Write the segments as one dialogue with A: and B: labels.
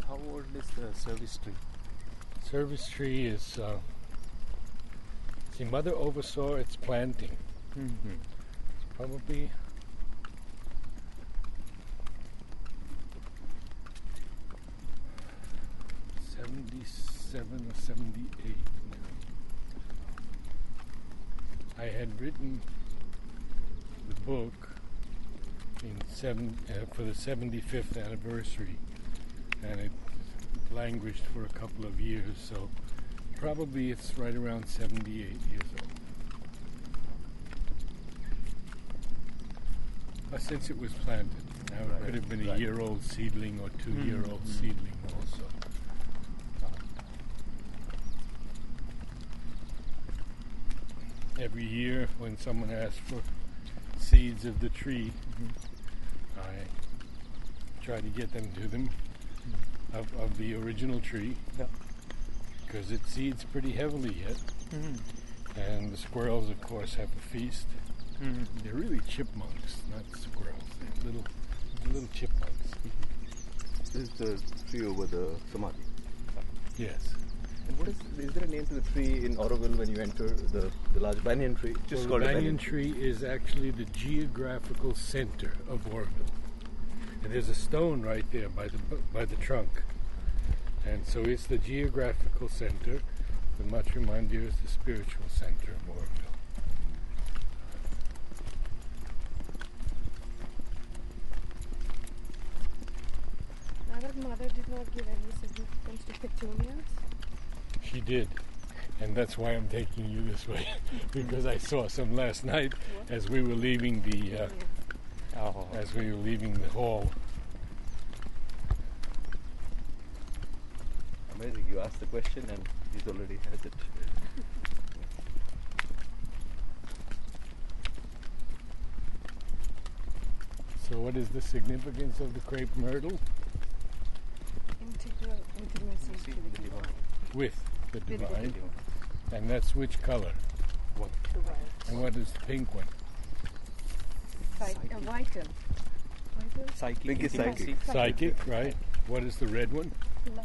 A: How old is the service tree?
B: Service tree is, see, Mother oversaw its planting.
A: Mm-hmm.
B: It's probably 77 or 78 now. I had written the book for the 75th anniversary, and it languished for a couple of years, so probably it's right around 78 years old. Since it was planted. Now it could have been a year-old seedling or 2-year-old seedling also. Every year when someone asks for seeds of the tree, I try to get them to them of the original tree, because it seeds pretty heavily yet. And the squirrels, of course, have a feast. They're really chipmunks, not squirrels. They're little chipmunks.
C: This is the tree over the Samadhi.
B: Yes.
C: And what is there a name to the tree in Auroville when you enter the large banyan tree?
B: Just called the banyan tree is actually the geographical center of Auroville. And there's a stone right there by the trunk. And so it's the geographical center. The Maitri Mandir is the spiritual center of Auroville.
D: Mother did not give any significance to petunias? She
B: did, and that's why I'm taking you this way, because I saw some last night as we were leaving the hall.
C: Amazing! You asked the question and he's already has it.
B: So, what is the significance of the crepe myrtle?
D: Intimacy to the divine.
B: With the divine. And that's which color?
D: What? The white.
B: And what is the pink one?
D: Vital.
C: Pink is psychic.
B: Psychic, right. What is the red one?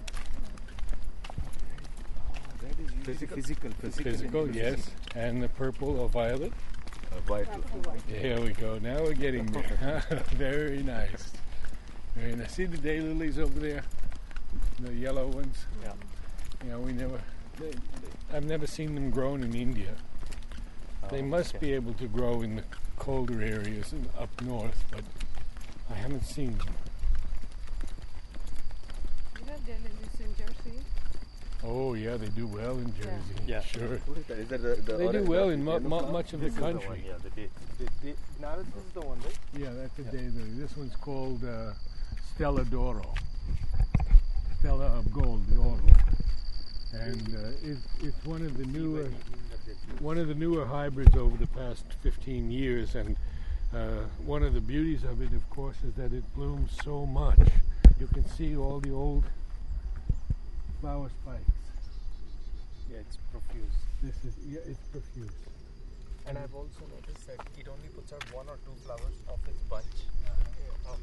B: Physical, yes. And the purple or violet?
C: Vital.
B: Here we go. Now we're getting there. Very nice. Very nice. See the daylilies over there? The yellow ones?
A: Yeah.
B: You know, I've never seen them grown in India. They must be able to grow in the colder areas up north, but I haven't seen them.
D: You have daylilies in Jersey?
B: Oh, yeah, they do well in Jersey.
A: Yeah.
B: Sure.
C: What is that? Is that the
B: They do well in much of the country.
A: Narad, this is the one, right?
B: Yeah, that's a daylily. This one's called Stella d'Oro. Stella of gold, the oro. And it's one of the newer hybrids over the past 15 years. And one of the beauties of it, of course, is that it blooms so much. You can see all the old flower spikes.
A: Yeah, it's profuse.
B: It's profuse.
A: And I've also noticed that it only puts out 1 or 2 flowers of its bunch. So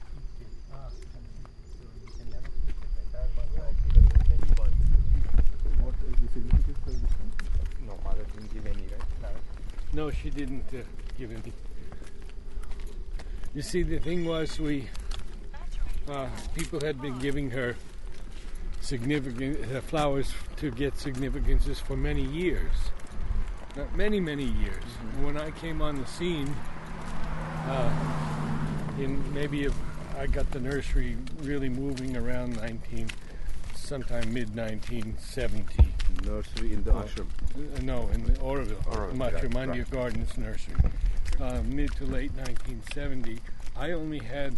A: you can never keep the entire bunch out because there's many buds.
C: What is the significance of this one?
A: No, Mother didn't give any, right?
B: No, she didn't give any. You see, the thing was, people had been giving her significant flowers to get significances for many years. Many years. When I came on the scene, I got the nursery really moving around sometime mid-1970.
C: Nursery in the ashram?
B: No, in the Auroville, Maitri Mandir Gardens nursery. Mid to late 1970. I only had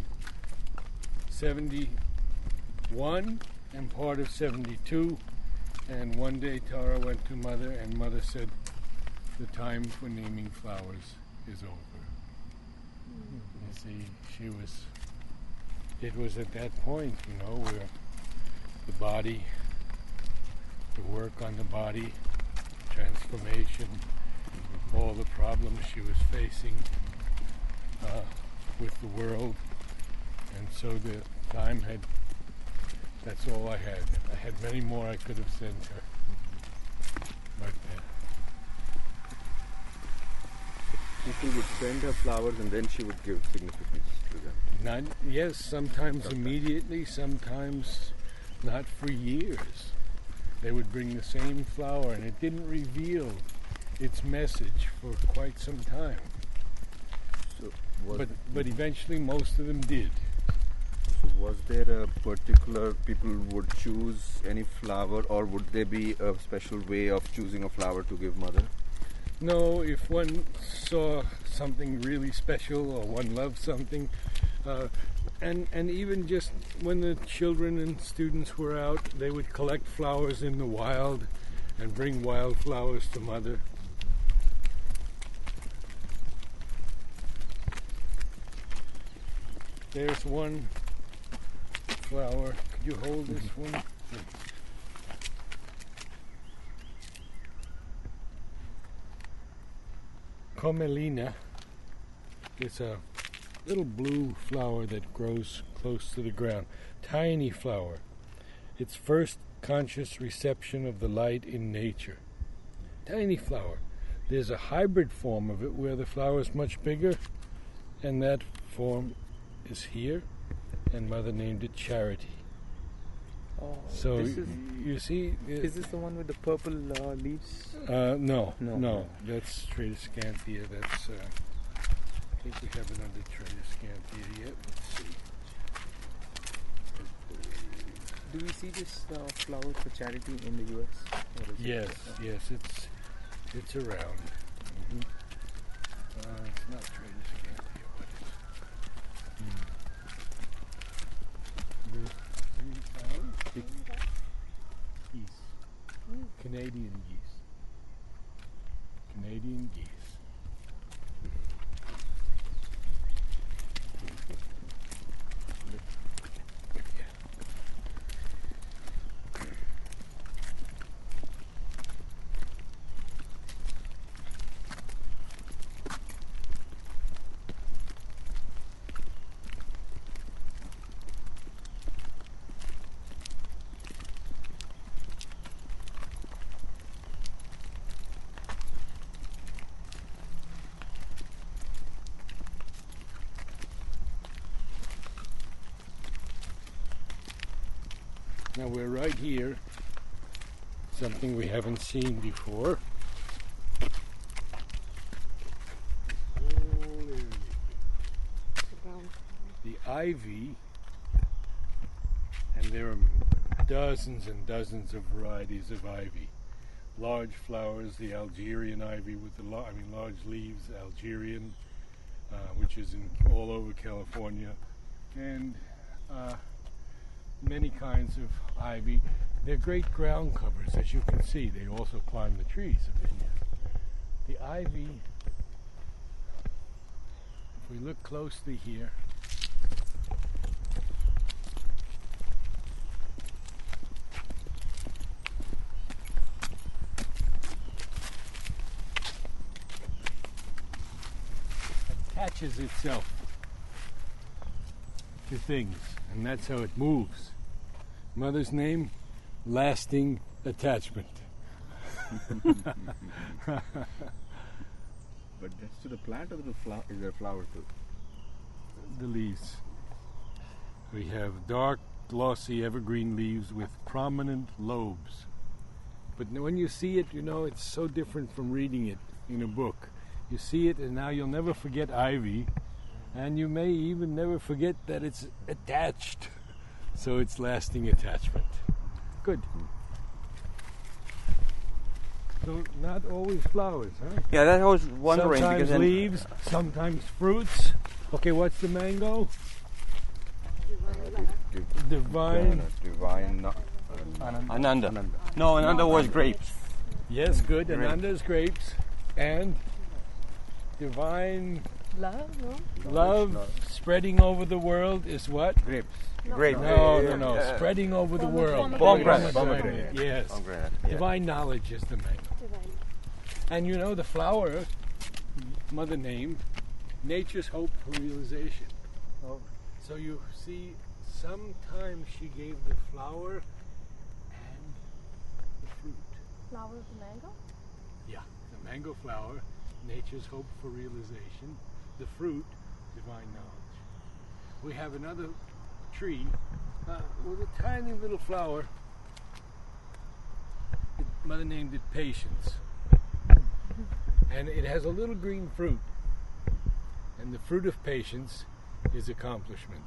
B: 71 and part of 72. And one day Tara went to Mother, and Mother said, the time for naming flowers is over. You see, it was at that point, where the body, the work on the body, transformation, all the problems she was facing with the world, and so the time had That's all I had. I had many more I could have sent her. But
C: People would send her flowers and then she would give significance to them.
B: yes, sometimes
C: Okay.
B: immediately, sometimes not for years. They would bring the same flower and it didn't reveal its message for quite some time.
C: So was,
B: But eventually most of them did.
C: so was there a particular people would choose any flower, or would there be a special way of choosing a flower to give mother?
B: No, if one saw something really special or one loved something, and even just when the children and students were out, they would collect flowers in the wild and bring wild flowers to mother. There's one flower. Could you hold this one? Comelina is a little blue flower that grows close to the ground. Tiny flower. Its first conscious reception of the light in nature. Tiny flower. There's a hybrid form of it where the flower is much bigger, and that form is here, and Mother named it Charity.
A: Oh,
B: So
A: this is,
B: you see,
A: is this the one with the purple leaves?
B: no,
A: No.
B: that's Tradescantia. That's I think we have another Tradescantia yet. Let's see.
A: Do we see this flower for charity in the US? Or is
B: Yes,
A: it,
B: yes, it's around. It's not Tradescantia. What is it? There's 3 flowers. Geese. Canadian geese. Canadian geese. Now we're right here, something we haven't seen before. The ivy, and there are dozens and dozens of varieties of ivy. Large flowers, the Algerian ivy with the large leaves, Algerian, which is all over California, and many kinds of ivy. They're great ground covers, as you can see. They also climb the trees a bit. The ivy, if we look closely here, attaches itself to things, and that's how it moves. Mother's name, lasting attachment.
C: But that's to the plant, or the flower? Is there a flower too?
B: The leaves. We have dark, glossy evergreen leaves with prominent lobes. But when you see it, you know it's so different from reading it in a book. You see it, and now you'll never forget ivy, and you may even never forget that it's attached. So it's lasting attachment. Good. So not always flowers, huh?
E: Yeah, that I was wondering
B: Sometimes
E: because then
B: leaves, sometimes fruits. Okay, what's the mango? Divine.
C: Divine.
E: Ananda. No, Ananda was grapes.
B: Yes, good. Ananda's grapes. And divine
D: Love, no?
B: love spreading over the world is what?
C: Grapes.
E: Grape.
B: No. Spreading over the world.
E: Pomegranate.
B: Pomegranate. Yes.
E: Pomegranate.
B: Divine knowledge is the mango.
D: Divine.
B: And you know the flower, Mother named, nature's hope for realization.
A: Oh.
B: So you see sometimes she gave the flower and the fruit.
D: Flower of the mango?
B: Yeah, the mango flower, nature's hope for realization. The fruit, divine knowledge. We have another tree with a tiny little flower. Mother named it Patience. And it has a little green fruit. And the fruit of patience is accomplishment.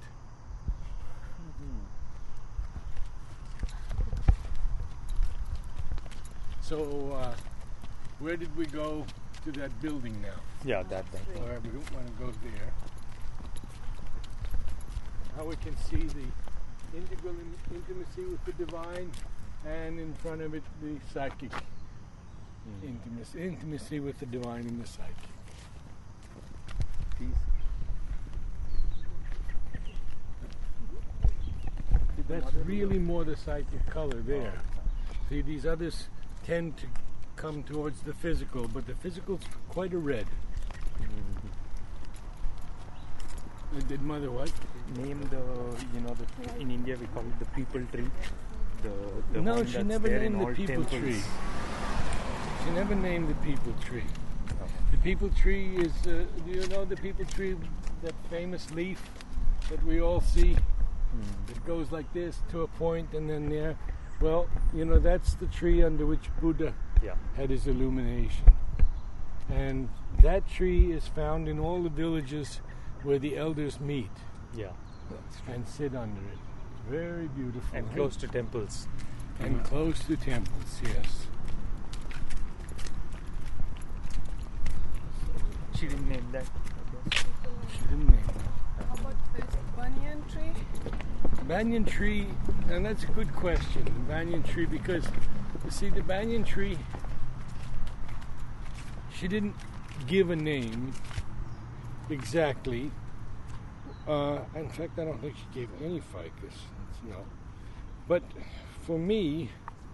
B: So, where did we go to that building now?
A: Yeah, that.
B: All right, we don't want to go there. How we can see the integral intimacy with the divine, and in front of it the psychic intimacy with the divine and the psychic. That's really more the psychic color there. See, these others tend to come towards the physical, but the physical's quite a red. Did Mother what?
A: Name the, in India we call it the people tree. The
B: No,
A: one
B: she
A: that's
B: never
A: there
B: named
A: in
B: the
A: all
B: people
A: temples.
B: tree. She never named the people tree. The people tree is, do you know the people tree, that famous leaf that we all see? It goes like this to a point and then there. Well, that's the tree under which Buddha had his illumination. And that tree is found in all the villages where the elders meet and sit under it. It's very beautiful.
A: And close to temples.
B: And close to temples, yes.
A: She didn't name that.
B: She didn't name it.
D: How about this banyan tree?
B: Banyan tree, and that's a good question, the banyan tree, because, you see, the banyan tree, she didn't give a name exactly. In fact, I don't think she gave any ficus. No. But for me,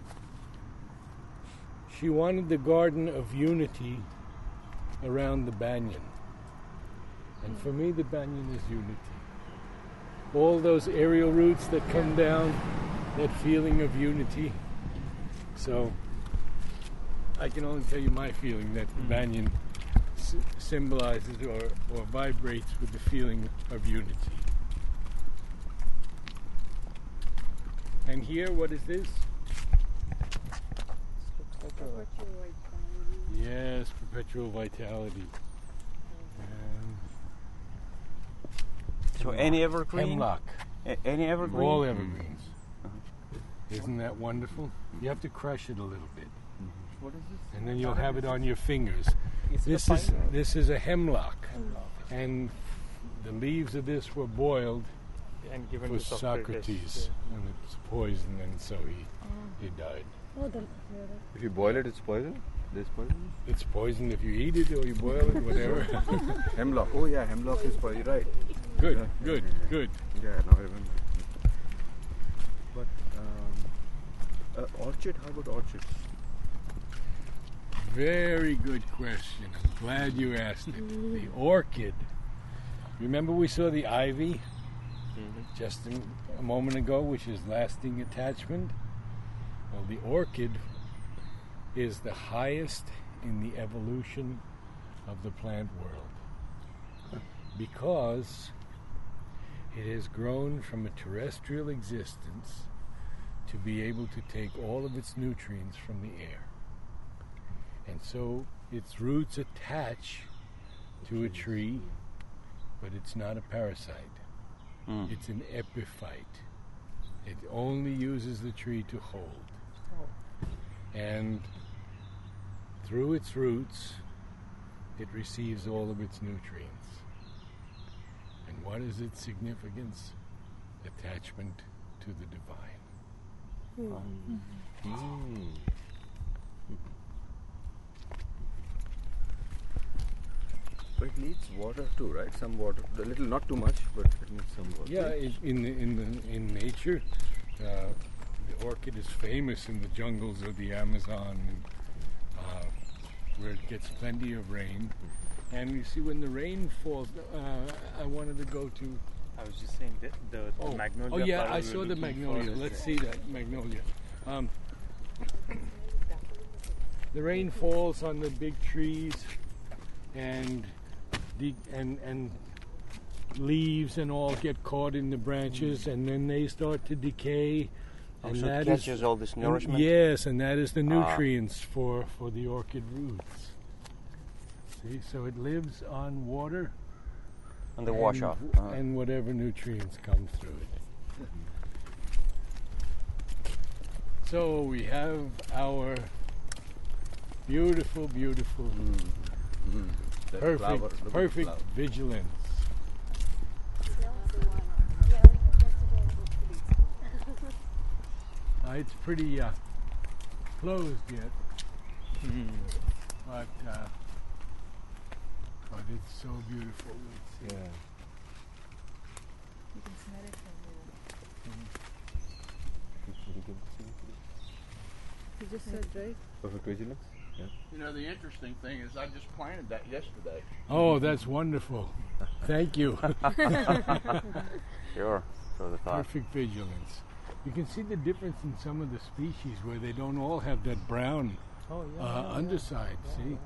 B: she wanted the garden of unity around the banyan. And for me, the banyan is unity. All those aerial roots that come down, that feeling of unity. So I can only tell you my feeling that the banyan symbolizes or vibrates with the feeling of unity. And here, what is this? Yes, perpetual vitality.
E: So any evergreen?
B: Hemlock.
E: Any evergreen?
B: All evergreens. Isn't that wonderful? You have to crush it a little bit.
A: What is this?
B: And then you'll have it on your fingers.
A: Is it
B: This
A: a
B: is
A: pine?
B: this is a hemlock. And the leaves of this were boiled
A: And given
B: for
A: to
B: Socrates. And it's poison, and so he died.
D: Oh, the
C: If you boil it, it's poison? There's poison?
B: It's poison if you eat it or you boil it, whatever.
C: Hemlock. Oh yeah, hemlock is poison. Right.
B: Good,
C: Yeah.
B: good, good.
C: Yeah, now I remember. But orchid, how about orchids?
B: Very good question. I'm glad you asked it. The orchid. Remember we saw the ivy just a moment ago, which is lasting attachment? Well, the orchid is the highest in the evolution of the plant world because it has grown from a terrestrial existence to be able to take all of its nutrients from the air. And so its roots attach to a tree, but it's not a parasite. It's an epiphyte. It only uses the tree to hold. And through its roots, it receives all of its nutrients. And what is its significance? Attachment to the divine.
C: But it needs water too, right? Some water, a little, not too much, but it needs some water.
B: Yeah, in nature, the orchid is famous in the jungles of the Amazon, where it gets plenty of rain. And you see, when the rain falls, I wanted to go to
F: I was just saying that the magnolia.
B: Oh yeah,
F: flower
B: I
F: we
B: saw
F: were
B: the
F: looking
B: magnolia.
F: for.
B: Let's see that magnolia. The rain falls on the big trees, and and leaves and all get caught in the branches, and then they start to decay.
E: Oh,
B: And
E: so it
B: that
E: catches all this nourishment?
B: Yes, and that is the
E: Ah.
B: nutrients for the orchid roots. See, so it lives on water
E: And the washout.
B: and whatever nutrients come through it. So we have our beautiful, beautiful,
C: That
B: perfect,
C: flower, look at the
B: perfect
C: flower.
B: vigilance. It's pretty closed yet, but it's so beautiful. Let's see.
C: Yeah.
D: You can smell it from here. You just said, right?
C: Perfect vigilance. Yeah.
G: You know, the interesting thing is I just planted that yesterday.
B: Oh, that's wonderful. Thank you.
E: Sure. So the thought.
B: Perfect vigilance. You can see the difference in some of the species where they don't all have that brown underside, see?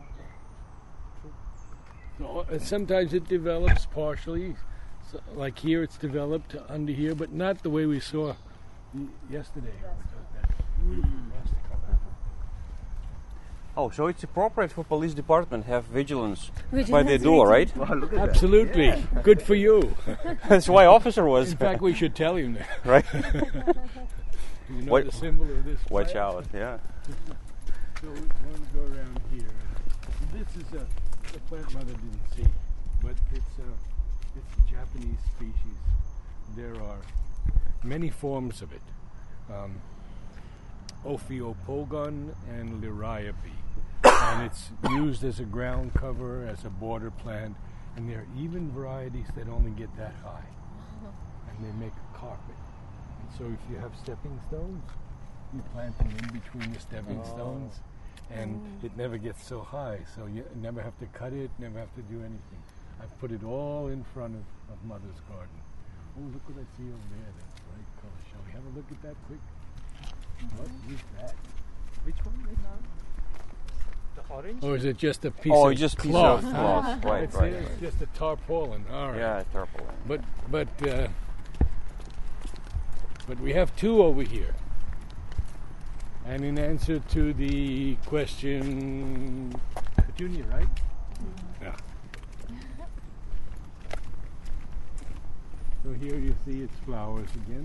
B: So, sometimes it develops partially, so, like here it's developed under here, but not the way we saw yesterday. That beautiful rust color.
E: Oh, so it's appropriate for police department have vigilance by the
D: Vigilance
E: door, right?
C: Wow, look at that.
B: Absolutely. Good for you.
E: That's why officer was.
B: In fact, we should tell him that.
E: Right?
B: You know
E: What-
B: the symbol of this
E: Watch
B: flag?
E: out, yeah.
B: So we want to go around here. This is a plant mother didn't see, but it's a Japanese species. There are many forms of it. Ophiopogon and Liriope. And it's used as a ground cover, as a border plant, and there are even varieties that only get that high. And they make a carpet. And so if you have stepping stones, you plant them in between the stepping stones, and it never gets so high, so you never have to cut it, never have to do anything. I've put it all in front of Mother's garden. Oh, look what I see over there. That's bright color. Shall we have a look at that quick? What is that?
F: Which one? The orange.
B: Or is it just a piece
E: Oh,
B: of
E: just piece
B: cloth?
E: of cloth. Right,
B: It's,
E: right.
B: it's just a tarpaulin. All right.
E: Yeah, purple.
B: But we have two over here. And in answer to the question, Petunia, right? Yeah. So here you see its flowers again.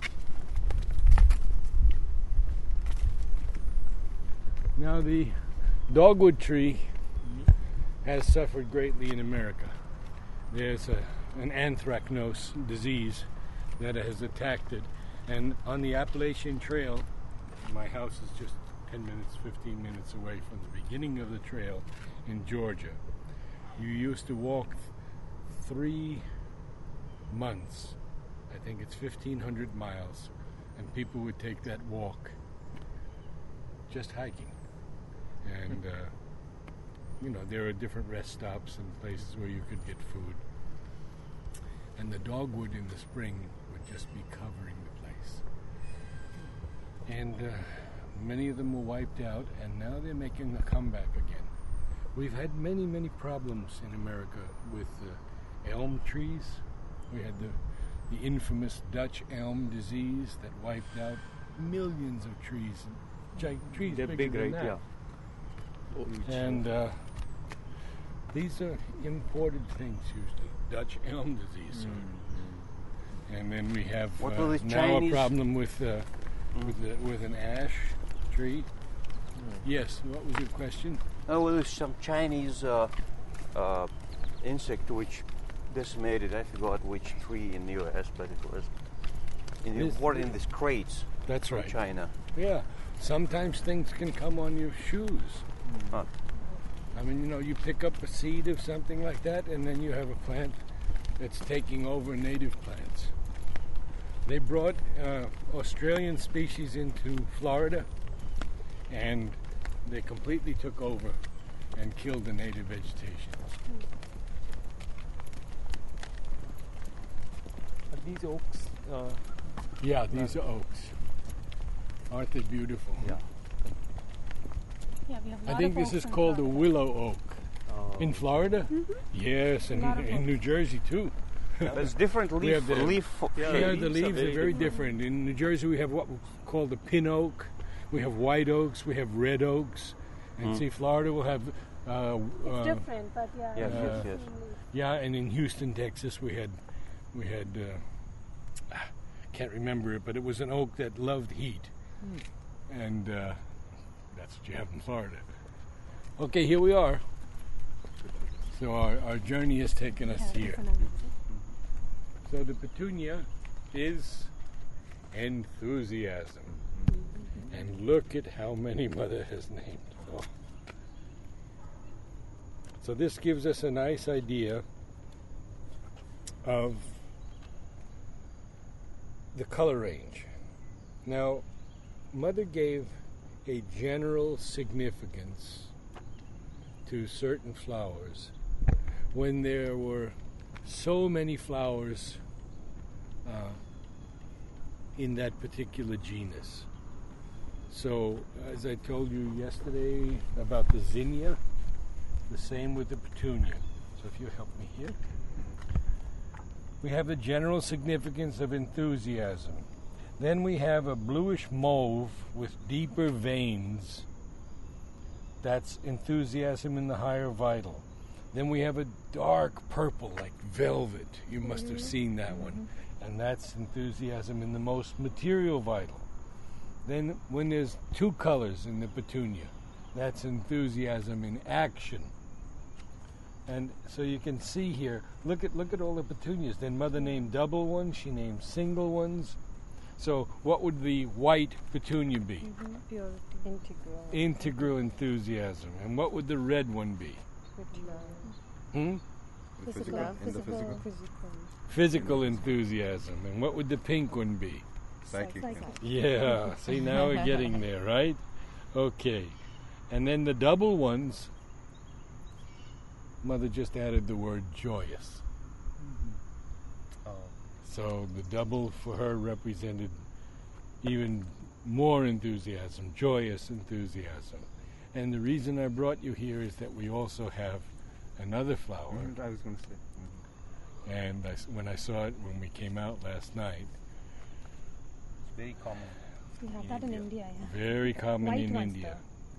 B: Now the dogwood tree has suffered greatly in America. There's an anthracnose disease that has attacked it. And on the Appalachian Trail, my house is just 10 minutes, 15 minutes away from the beginning of the trail in Georgia. You used to walk 3 months. I think it's 1,500 miles. And people would take that walk just hiking. And, there are different rest stops and places where you could get food. And the dogwood in the spring would just be covering the place. And many of them were wiped out, and now they're making a comeback again. We've had many, many problems in America with elm trees. We had the infamous Dutch elm disease that wiped out millions of trees. Trees
F: They're
B: bigger
F: big,
B: than
F: right?
B: that.
F: Yeah.
B: And these are imported things usually. Dutch elm disease. And then we have
E: What were the
B: now
E: Chinese-
B: a problem with an ash tree. Yes. What was your question?
E: Oh, well, there's some Chinese insect which decimated. I forgot which tree in the U.S., but it was imported in these crates
B: That's
E: from
B: right.
E: China.
B: Yeah. Sometimes things can come on your shoes.
E: Huh.
B: I mean, you pick up a seed of something like that, and then you have a plant that's taking over native plants. They brought Australian species into Florida, and they completely took over and killed the native vegetation.
F: these oaks.
B: Yeah, these are oaks. Aren't they beautiful?
F: Yeah.
D: Yeah, we have a
B: I
D: lot
B: think
D: of
B: this
D: oaks
B: is
D: in
B: called a
D: Florida.
B: willow oak. In Florida?
D: Mhm.
B: Yes, and
D: Lot of
B: in
D: oaks.
B: New Jersey too.
E: There's different
B: We have the-
E: leaf
B: Yeah,
E: shades.
B: the leaves are very different. In New Jersey, we have what we call the pin oak. We have white oaks. We have red oaks. And see, Florida will have.
D: It's different, but yeah.
E: Yes,
D: it's
E: yes,
D: the
E: yes.
D: same leaf.
B: Yeah, and in Houston, Texas, we had. Can't remember it, but it was an oak that loved heat, and that's what you have in Florida. Okay, here we are. So our journey has taken us
D: Yeah,
B: here.
D: different oaks.
B: So the petunia is enthusiasm. And look at how many Mother has named. Oh. So this gives us a nice idea of the color range. Now, Mother gave a general significance to certain flowers when there were so many flowers in that particular genus. So, as I told you yesterday about the zinnia, the same with the petunia. So if you help me here. We have the general significance of enthusiasm. Then we have a bluish mauve with deeper veins. That's enthusiasm in the higher vital. Then we have a dark purple like velvet. You must have seen that one. And that's enthusiasm in the most material vital. Then when there's two colors in the petunia, that's enthusiasm in action. And so you can see here, look at all the petunias. Then Mother named double ones, she named single ones. So what would the white petunia be?
D: Purity.
H: Integral.
B: Integral enthusiasm. And what would the red one be? Hmm?
D: Physical.
C: In the physical.
B: Physical enthusiasm. And what would the pink one be?
C: Psychic.
B: Yeah, see, now we're getting there, right? Okay. And then the double ones, Mother just added the word joyous. So the double for her represented even more enthusiasm, joyous enthusiasm. And the reason I brought you here is that we also have another flower.
C: I was going to say.
B: And when I saw it when we came out last night,
E: It's very common.
D: We have that in India, yeah.
B: very common
D: White
B: in
D: ones,
B: India.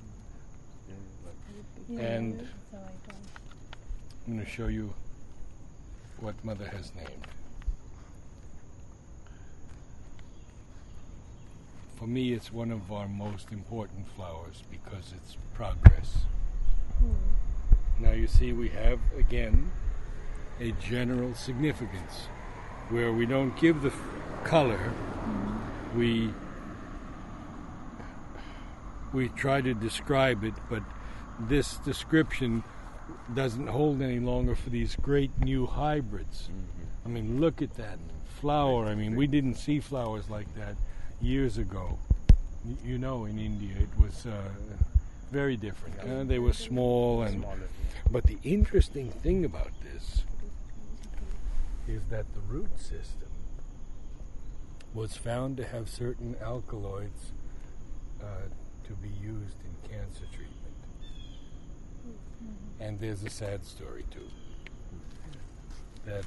D: Yeah,
B: And-
D: the white one.
B: I'm going to show you what Mother has named. For me, it's one of our most important flowers because it's progress. Now you see we have, again, a general significance where we don't give the color, we try to describe it, but this description doesn't hold any longer for these great new hybrids. I mean, look at that flower. I mean, we didn't see flowers like that years ago. You know, in India, it was very different. They were small, but the interesting thing about this is that the root system was found to have certain alkaloids to be used in cancer treatment. And there's a sad story too. That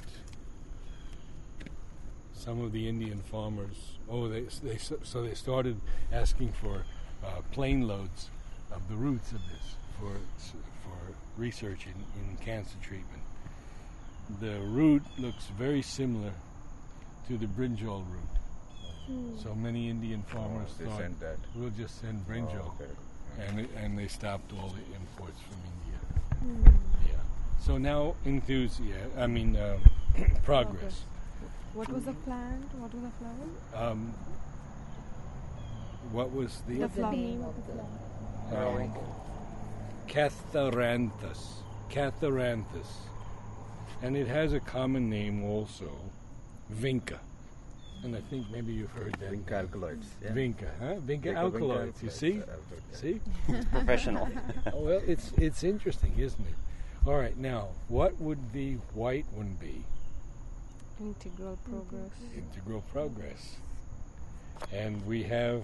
B: some of the Indian farmers, they started asking for plane loads of the roots of this for research in cancer treatment. The root looks very similar to the brinjal root. So many Indian farmers
C: They
B: thought,
C: sent that.
B: we'll just send brinjal.
C: Oh, okay.
B: And they stopped all the imports from India. Yeah. So now progress.
D: What was the plant? What was the flower?
B: What was
D: The
B: the
D: flower.
H: name of the flower.
B: Catharanthus. Catharanthus. And it has a common name also, Vinca. And I think maybe you've heard that.
C: Vinca alkaloids. Yeah.
B: Vinca, huh? Vinca
C: Vinca
B: alkaloids. You
C: alkaloids,
B: see?
C: yeah.
B: See?
E: Professional.
B: Oh, well, it's interesting, isn't it? All right, now, what would the white one be?
D: Integral progress.
B: Integral progress. And we have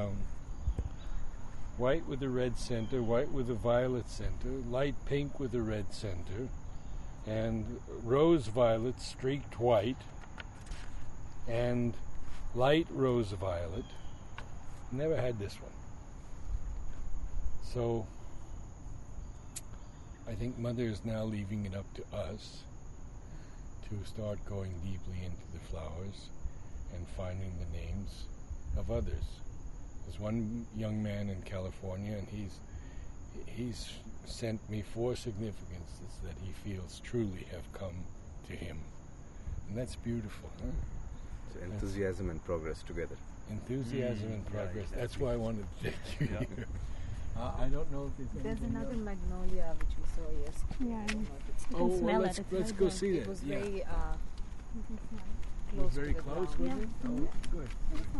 B: white with a red center, white with a violet center, light pink with a red center, and rose violet streaked white, and light rose violet. Never had this one. So I think Mother is now leaving it up to us to start going deeply into the flowers and finding the names of others. There's one young man in California, and he's sent me 4 significances that he feels truly have come to him. And that's beautiful, huh?
C: So enthusiasm and progress together.
B: Enthusiasm and progress.
F: exactly.
B: That's why I wanted to take you
F: Yeah.
B: here. I don't know if there's
H: There's
B: anything
H: another
B: else.
H: magnolia which we saw yesterday.
D: Yeah,
H: I don't know if it's
B: Oh,
D: smell
B: well,
D: it.
B: let's go see
H: It
B: that.
H: was
B: Yeah.
H: very
B: It
H: close
B: was very
H: to the
B: close,
H: ground.
B: was
D: Yeah.
B: it? Oh,
D: Mhm.
B: good.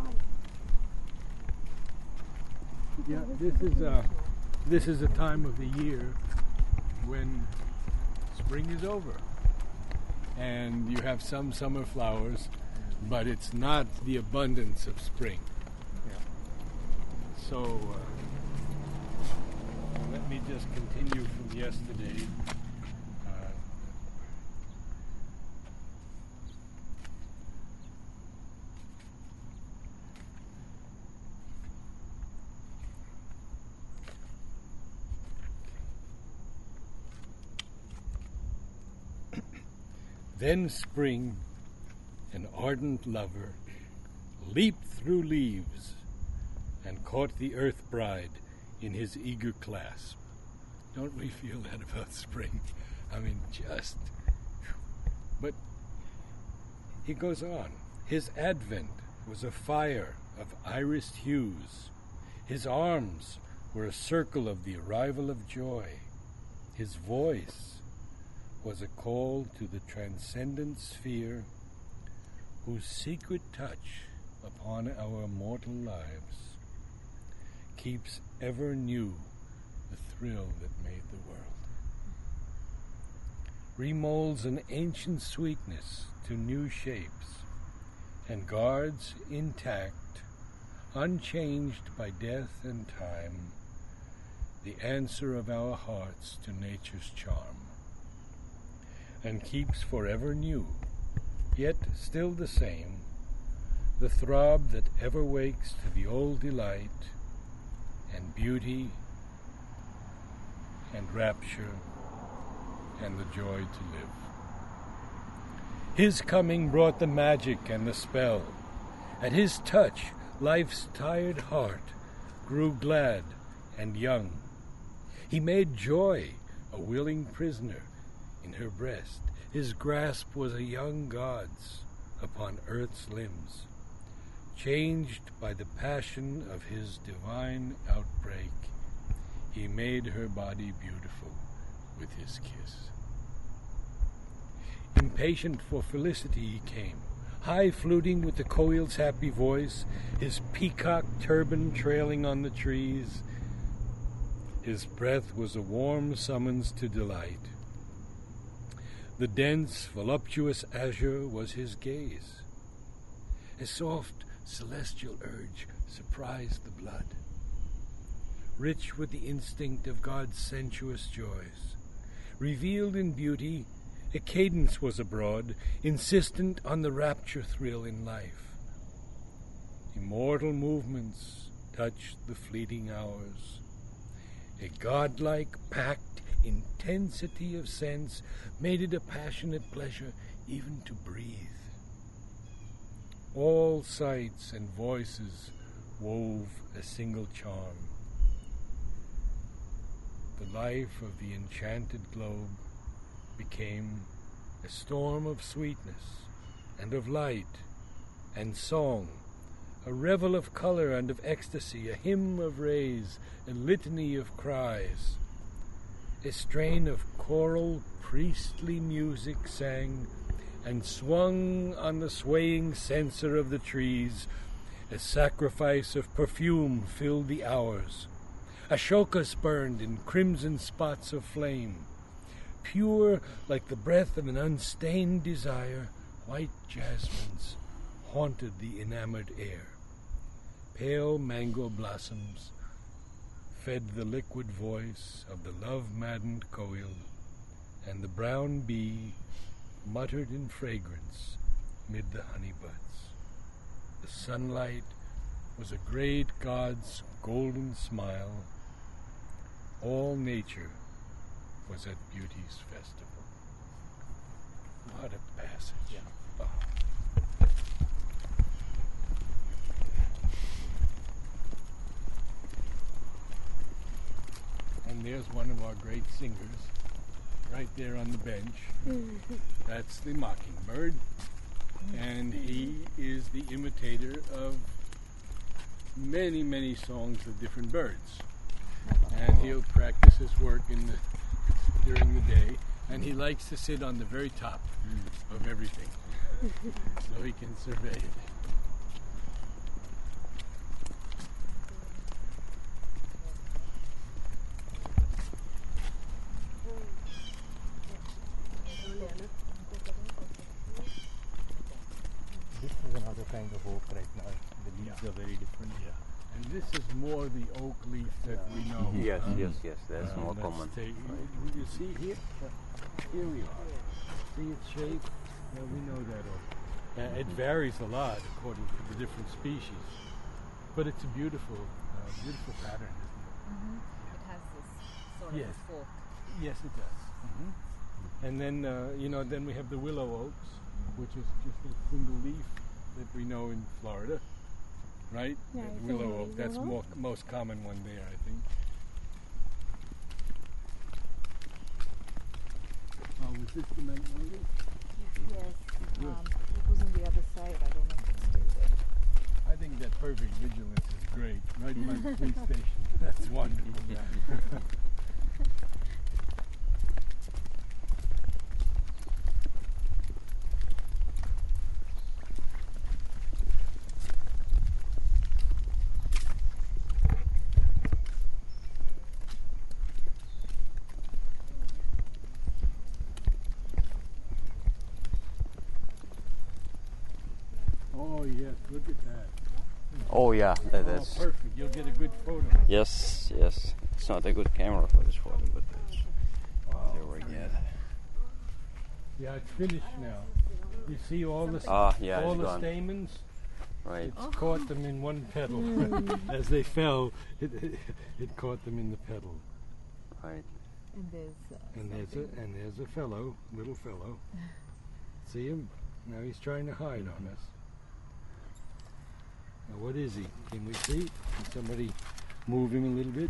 B: Yeah, this is a time of the year when spring is over, and you have some summer flowers, but it's not the abundance of spring. So let me just continue from yesterday. Then spring, an ardent lover, leaped through leaves and caught the earth bride in his eager clasp. Don't we feel that about spring? I mean, just... But he goes on. His advent was a fire of irised hues. His arms were a circle of the arrival of joy. His voice was a call to the transcendent sphere whose secret touch upon our mortal lives keeps ever new the thrill that made the world, remolds an ancient sweetness to new shapes, and guards intact, unchanged by death and time, the answer of our hearts to nature's charm, and keeps forever new, yet still the same, the throb that ever wakes to the old delight and beauty and rapture and the joy to live. His coming brought the magic and the spell. At his touch, life's tired heart grew glad and young. He made joy a willing prisoner in her breast. His grasp was a young god's upon earth's limbs, changed by the passion of his divine outbreak. He made her body beautiful with his kiss. Impatient for felicity he came, high fluting with the koel's happy voice, his peacock turban trailing on the trees. His breath was a warm summons to delight. The dense, voluptuous azure was his gaze. A soft, celestial urge surprised the blood. Rich with the instinct of God's sensuous joys, revealed in beauty, a cadence was abroad, insistent on the rapture thrill in life. Immortal movements touched the fleeting hours. A godlike, packed intensity of sense made it a passionate pleasure even to breathe. All sights and voices wove a single charm. The life of the enchanted globe became a storm of sweetness and of light and song, a revel of color and of ecstasy, a hymn of rays, a litany of cries. A strain of choral, priestly music sang and swung on the swaying censer of the trees. A sacrifice of perfume filled the hours. Ashokas burned in crimson spots of flame. Pure like the breath of an unstained desire, white jasmines haunted the enamored air. Pale mango blossoms fed the liquid voice of the love-maddened koil, and the brown bee muttered in fragrance mid the honey buds. The sunlight was a great god's golden smile. All nature was at beauty's festival. What a passage.
F: Yeah.
B: Oh. And there's one of our great singers right there on the bench. That's the mockingbird. And he is the imitator of many, many songs of different birds. And he'll practice his work during the day. And he likes to sit on the very top of everything so he can survey it.
F: This is another kind of oak right now. The leaves are very different.
B: Yeah. And this is more the oak leaf that we know.
E: Yes, yes. That's more
B: Let's
E: common.
B: You see here? Here we are. See its shape? Yeah, we know that oak. It varies a lot according to the different species. But it's a beautiful pattern, isn't it?
H: It has this sort
B: Yes.
H: of fork.
B: Yes, it does. And then, then we have the willow oaks, which is just a single leaf that we know in Florida, right?
D: Yeah,
B: That
D: it's
B: willow
D: only
B: oak. That's
D: willow.
B: most common one there, I think. Oh, was this the magnolia?
H: Yes. It was on the other side. I don't know if it's still there.
B: I think that perfect vigilance is great, right by the police station. That's wonderful. Oh yes, look at that.
E: Oh yeah, that's
B: Perfect. You'll get a good photo.
E: yes. It's not a good camera for this photo, but it's there we get.
B: Yeah, it's finished now. You see all the
E: Yeah,
B: all
E: it's
B: the
E: gone.
B: stamens?
E: Right.
B: It's caught them in one petal. As they fell, it caught them in the petal.
E: Right.
H: And there's
B: And there's a fellow, little fellow. See him? Now he's trying to hide on us. Now what is he? Can we see? Can somebody move him a little bit?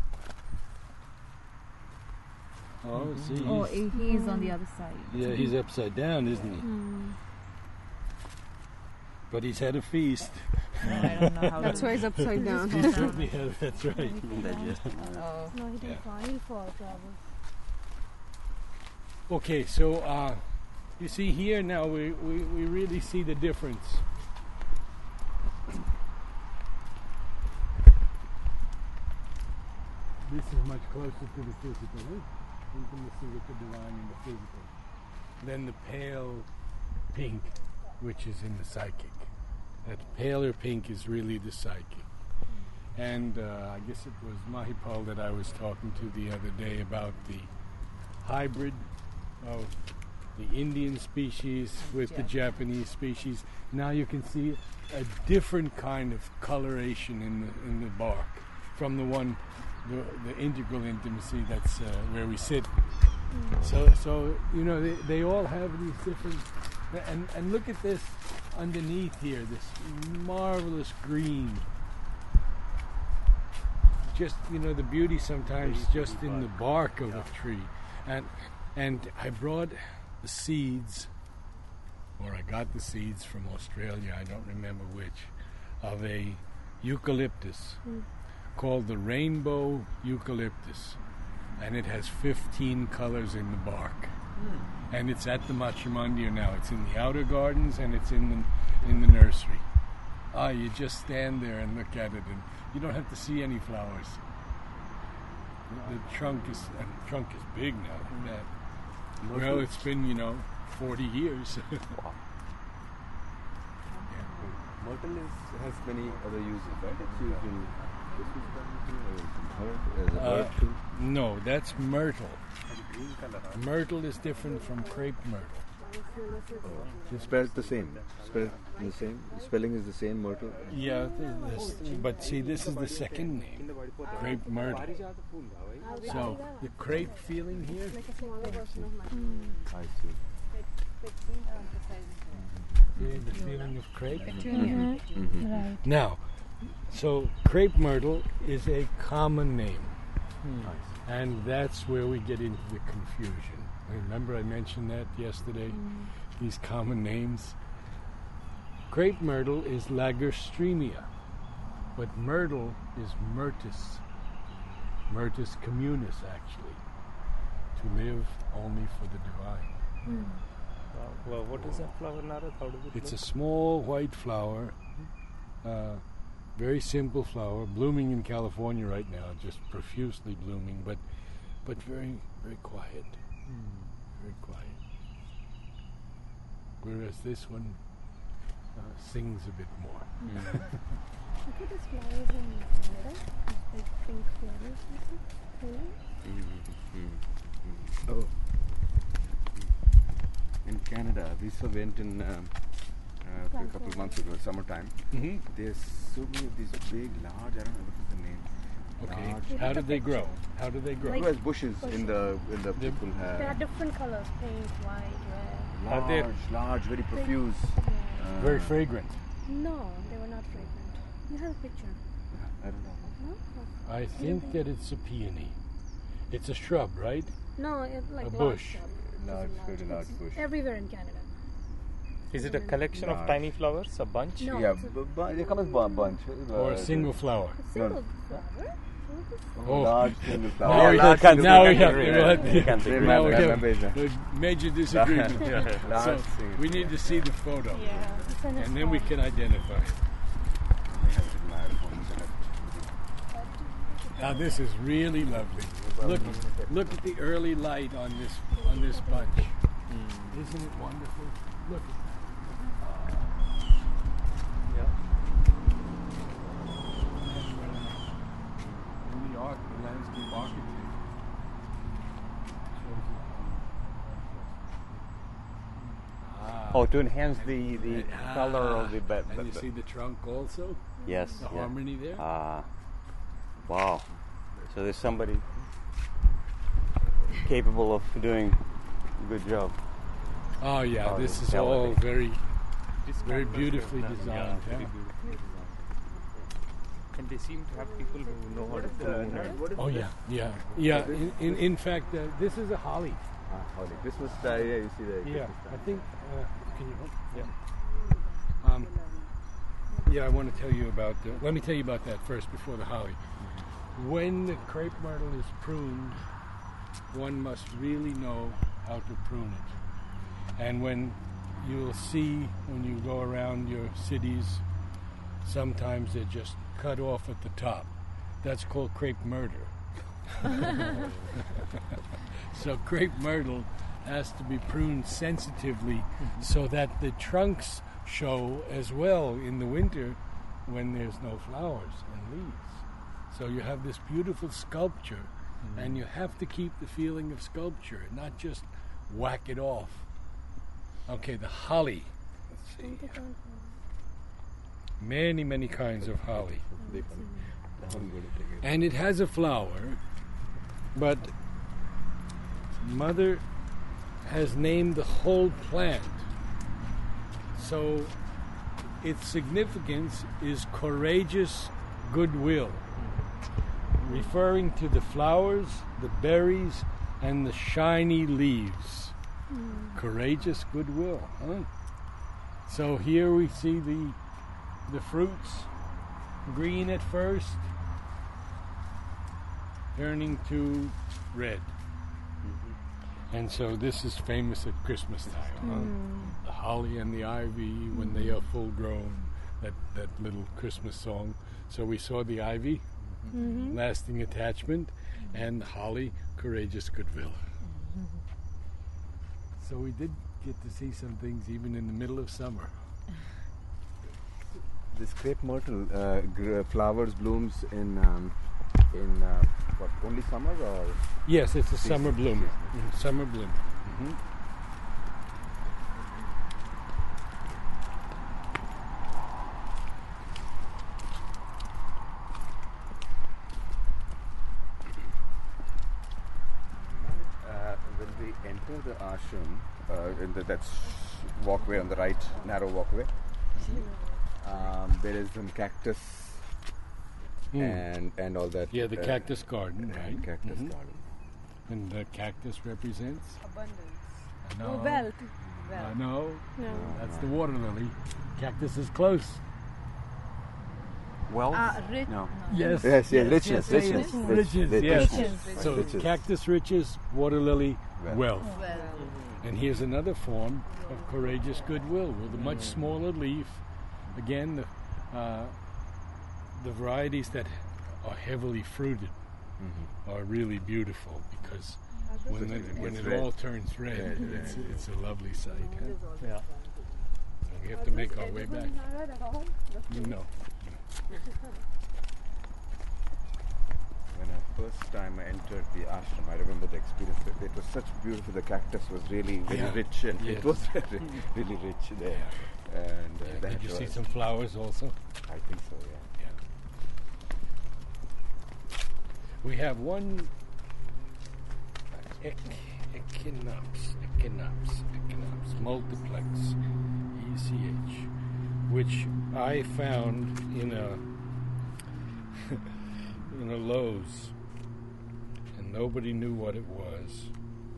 B: Oh, see.
H: Oh,
B: He's,
H: he is on the other side.
B: yeah, he's upside down, isn't he? But he's had a feast.
H: I don't know how.
D: That's why he's upside down.
B: He certainly has. That's right.
H: Oh,
D: No, he didn't
B: Yeah.
D: fall. He'll fall, probably.
B: Okay, so you see here now we really see the difference. This is much closer to the physical, eh? Intimacy with the divine and the physical. Then the pale pink, which is in the psychic. That paler pink is really the psychic. And I guess it was Mahipal that I was talking to the other day about the hybrid of the Indian species with the Japanese species. Now you can see a different kind of coloration in the bark from the integral intimacy that's where we sit. So you know they all have these different. And look at this underneath here, this marvelous green. Just the beauty sometimes just in the bark of a tree, and I brought the seeds, or I got the seeds from Australia. I don't remember which, of a eucalyptus called the rainbow eucalyptus, and it has 15 colors in the bark. And it's at the Matrimondio now. It's in the outer gardens and it's in the nursery. You just stand there and look at it, and you don't have to see any flowers. The trunk is big now. Well, it's been 40 years.
C: Myrtle has many other uses, right? It's used in Christmas as a bird too.
B: No, that's myrtle. Myrtle is different from crepe myrtle.
C: It's spelled the same. Spelled the same. Spelling is the same. Myrtle.
B: Yeah, but see, this is the second name, crepe myrtle. So the crepe feeling here.
D: Like a smaller version of my.
C: I see.
B: See the feeling of crepe.
D: Right.
B: Now, so crepe myrtle is a common name, and that's where we get into the confusion. Remember I mentioned that yesterday? These common names. Crepe myrtle is Lagerstremia, but myrtle is Myrtus. Myrtus communis, actually, to live only for the divine.
F: Well, what is that flower, Narad? How does it
B: It's a
F: look?
B: small white flower, very simple flower, blooming in California right now, just profusely blooming, but very, very quiet. Very quiet. Whereas this one sings a bit more.
D: Look at these flowers in Canada. Like pink flowers or something.
C: Oh. In Canada, we also went in a couple of months ago, summertime.
B: Mm-hmm.
C: There's so many of these big, large. I don't know what is the name.
B: Okay.
C: Large.
B: How did they grow? How do they grow?
D: Like-
C: Who has bushes in the people
D: There are
C: have
D: different colors: pink, white, red.
F: Are they-
C: large, very profuse.
D: Yeah.
B: Very fragrant.
D: No, they were not fragrant. You have a picture,
C: I don't know.
D: no?
B: I think that it's a peony. It's a shrub, right?
D: No, it's like
B: A
D: large
B: bush.
D: shrub.
C: Large,
D: It's
C: very large bush.
D: Everywhere in Canada.
F: Is it a collection of
C: Large.
F: tiny flowers, a bunch?
D: No,
C: Yeah,
D: it's a,
C: they come as bunch.
B: Or a single flower?
D: single flower.
B: Oh.
C: Large single flower.
B: Now we have,
E: can't
B: now
E: see
B: we
E: that.
B: have,
E: You can't see
B: now we
C: that.
B: have a major disagreement.
C: Large
B: So
C: single
B: we need to see the photo,
D: Yeah. It's an
B: and then we can identify it. Now this is really lovely. Look at the early light on this bunch. Isn't it wonderful? Look at that.
F: Yeah.
B: In the landscape architect.
E: Oh, to enhance the color of the bed.
B: And you see the trunk also?
E: Yes.
B: The
E: yeah.
B: harmony there?
E: Wow. So there's somebody capable of doing a good job.
B: Oh yeah,
E: Oh,
B: this
E: the
B: is all
E: quality.
B: very,
F: This
B: very
F: canvas
B: beautifully
F: is done,
B: designed.
F: Yeah, very
B: Yeah.
F: beautifully designed. And they seem to have people who know how to prune and
B: Oh yeah, yeah. In fact, this is a holly.
C: Holly. Christmas time, yeah, you see the
B: Yeah,
C: Christmas
B: I think. Can you help?
F: Yeah.
B: Yeah, I want to tell you about. Let me tell you about that first before the holly. When the crepe myrtle is pruned, one must really know how to prune it. And when you will see when you go around your cities, sometimes they're just cut off at the top. That's called crepe murder. So crepe myrtle has to be pruned sensitively so that the trunks show as well in the winter when there's no flowers and leaves. So you have this beautiful sculpture, and you have to keep the feeling of sculpture, not just whack it off. Okay, the holly. Let's see. Many, many kinds of holly. And it has a flower, but Mother has named the whole plant. So its significance is courageous goodwill, referring to the flowers, the berries, and the shiny leaves. Courageous goodwill, huh? So here we see the fruits, green at first, turning to red. And so this is famous at Christmas time. Huh? The holly and the ivy when they are full grown, that little Christmas song. So we saw the ivy, lasting attachment, and the holly, courageous goodwill. So we did get to see some things even in the middle of summer.
C: This crepe myrtle flowers blooms in what, only summer or?
B: Yes, it's a summer bloom.
C: Season.
B: Summer bloom.
C: When we enter the ashram, in that walkway on the right, narrow walkway, there is some cactus and all that.
B: Yeah, the cactus garden, right?
C: Cactus garden.
B: And the cactus represents?
H: Abundance.
B: No.
D: Wealth.
B: No,
D: No.
B: that's the water lily. Cactus is close.
E: Wealth?
H: Rich.
E: No.
B: Yes.
C: Yes, richness.
B: Yes.
H: Riches.
B: So
C: Riches.
B: cactus riches, water lily, wealth.
H: Well,
B: And here's another form of courageous goodwill with a much smaller leaf. Again, the varieties that are heavily fruited are really beautiful because when
C: It's
B: it
C: red.
B: all turns red, it's a lovely sight. Huh?
F: Yeah.
B: And we have to make our way back. No.
C: When I first time I entered the ashram, I remember the experience. It was such beautiful. The cactus was really very
B: Yeah.
C: rich, and
B: Yes.
C: it was really rich there. And that
B: Did you see
C: was-
B: some flowers also?
C: I think so. Yeah.
B: We have one echinops multiplex, ECH, which I found in a Lowe's, and nobody knew what it was.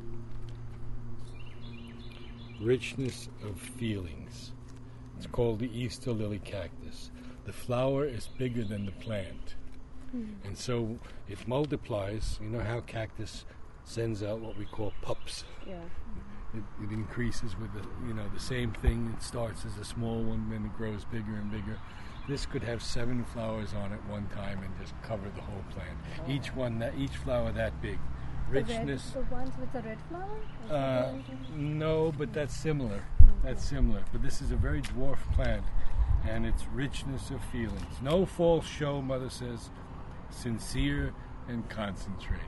B: Richness of feelings. It's called the Easter lily cactus. The flower is bigger than the plant. And so it multiplies. You know how cactus sends out what we call pups.
D: Yeah.
B: It increases with the same thing. It starts as a small one, then it grows bigger and bigger. This could have 7 flowers on it one time and just cover the whole plant. Each flower that big. Richness.
D: The ones with the red flower? Is that the one?
B: No, but that's similar. That's similar. But this is a very dwarf plant, and it's richness of feelings. No false show, Mother says. Sincere and concentrated.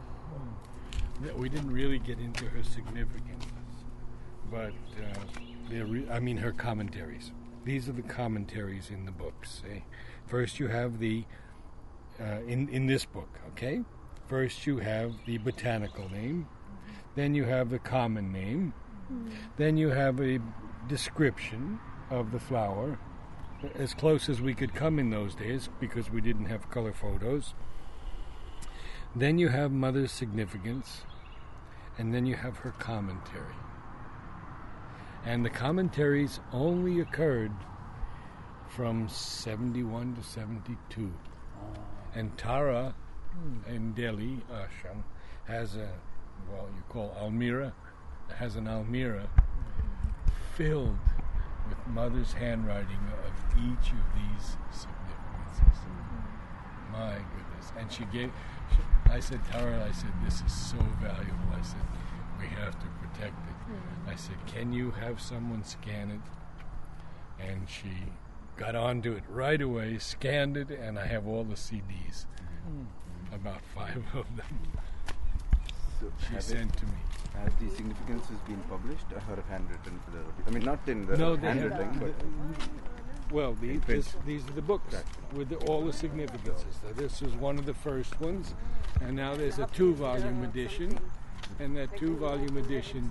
B: We didn't really get into her significance, but her commentaries. These are the commentaries in the books. Eh? First, you have the in this book. Okay. First, you have the botanical name. Then you have the common name. Then you have a description of the flower, as close as we could come in those days because we didn't have color photos. Then you have Mother's significance, and then you have her commentary. And the commentaries only occurred from 71 to 72. And Tara in Delhi, Ashram, has you call Almira, has an Almira filled with Mother's handwriting of each of these significances. My goodness. And I said, Tara, this is so valuable. I said, we have to protect it. I said, can you have someone scan it? And she got onto it right away, scanned it, and I have all the CDs. About 5 of them.
C: So
B: She sent to me.
C: Has the significances been published or handwritten? Not in the
B: No, they
C: handwriting,
B: have.
C: but
B: Well,
C: in print.
B: these are the books with all the significances. So this was one of the first ones, and now there's a 2-volume edition, and that 2-volume edition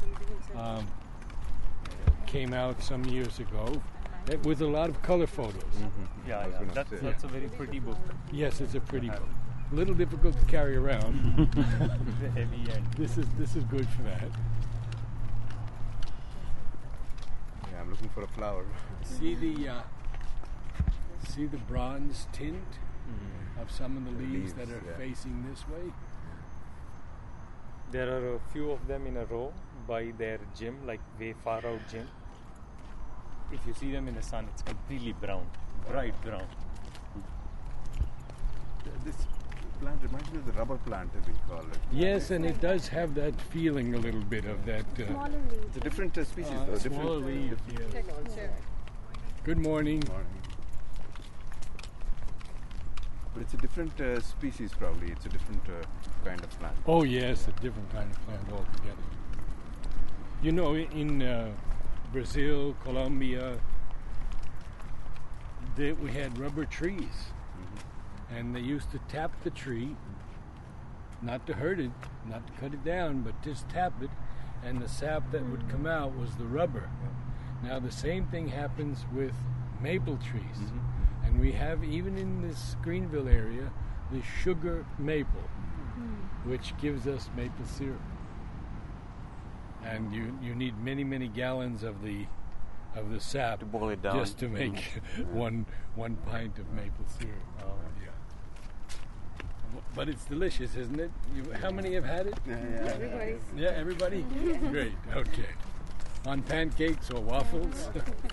B: came out some years ago with a lot of color photos.
F: Yeah,
C: gonna
F: that's
C: say.
F: that's a very pretty book.
B: Yes, it's a pretty book. A little difficult to carry around.
F: The heavy and
B: This is good for that.
C: yeah, I'm looking for a flower.
B: See the bronze tint of some of the leaves that
C: leaves,
B: are
C: yeah.
B: facing this way.
F: there are a few of them in a row by their gym, like way far out gym. If you see them in the sun, it's completely brown, bright brown.
C: This plant reminds me of the rubber plant, as we call it.
B: Yes, and it does have that feeling a little bit of that
D: Smaller leaves.
C: It's a different species, though.
B: smaller
C: Different.
B: leaf. Yes. Good morning.
C: Morning. But it's a different species, probably. It's a different kind of plant.
B: Oh yes, a different kind of plant altogether. You know, in Brazil, Colombia, we had rubber trees, and they used to tap the tree, not to hurt it, not to cut it down, but just tap it, and the sap that would come out was the rubber. Now the same thing happens with maple trees, and we have, even in this Greenville area, the sugar maple, which gives us maple syrup. And you need many gallons of the sap
E: To boil it down.
B: just to make one pint of maple syrup. Oh, yeah. But it's delicious, isn't it? How many have had it?
H: Everybody's.
B: Yeah, everybody? Great, okay. On pancakes or waffles?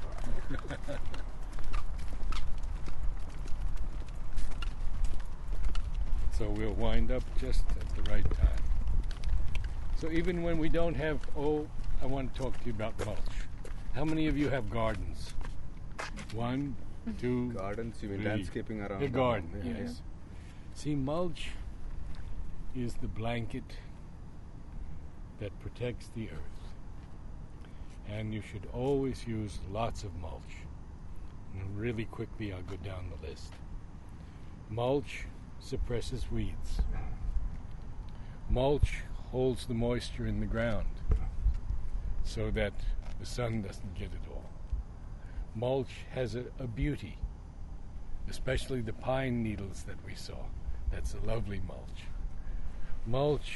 B: So we'll wind up just at the right time. So even when we don't have, I want to talk to you about mulch. How many of you have gardens? 1, 2,
C: Gardens, you mean
B: 3.
C: landscaping around
B: A
C: the
B: garden,
C: home.
B: yes. See, mulch is the blanket that protects the earth. And you should always use lots of mulch. And really quickly, I'll go down the list. Mulch suppresses weeds. Mulch holds the moisture in the ground so that the sun doesn't get it all. Mulch has a beauty, especially the pine needles that we saw. That's a lovely mulch. Mulch,